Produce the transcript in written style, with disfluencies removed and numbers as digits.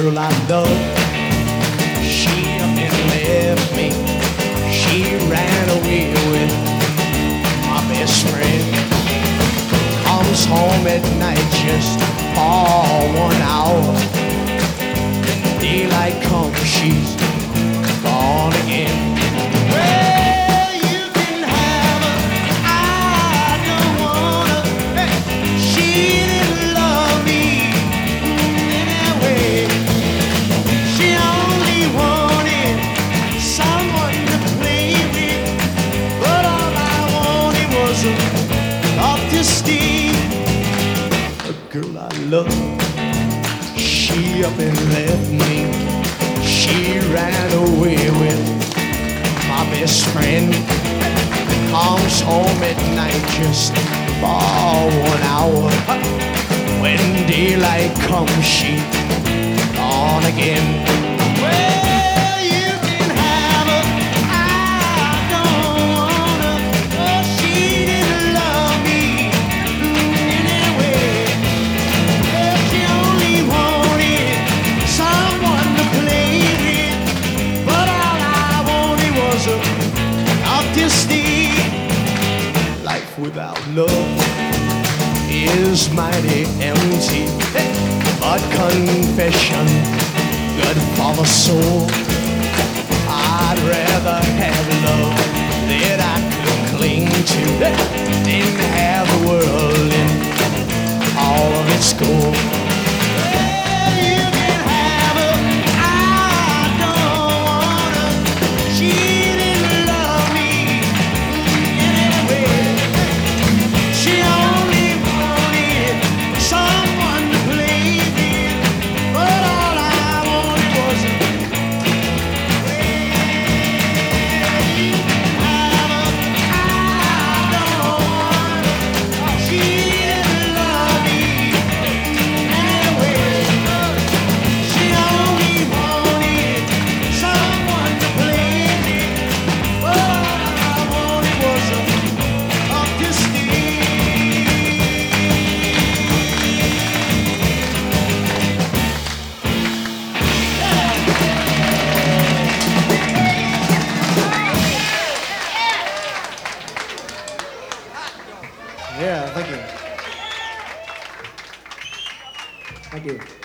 girl I love, she up and left me. She ran away with my best friend. Comes home at night just for 1 hour. When daylight comes, she's gone again. Well, you can have her, I don't want her. Hey, she didn't love me anyway. She only wanted someone to play with, but all I wanted was a up to steam. The girl I love, she up and left me. She ran away with my best friend. Comes home at night just for 1 hour. When daylight comes, she gone again. Well, you can have her, I don't want her. Oh, she didn't love me anyway. Well, she only wanted someone to play with, but all I wanted was a up to steam. Life without love is mighty empty, but confession good for the soul. I'd rather have love that I could cling to than have the world in all of its gold. Well, you can have her, I don't want her. She didn't love me anyway. She only wanted someone to play with, but all I wanted was a you can have her, I don't want her. She didn't love me anyway. She only wanted someone to play with, but all I wanted was a up to steam. Yeah, thank you. Thank you.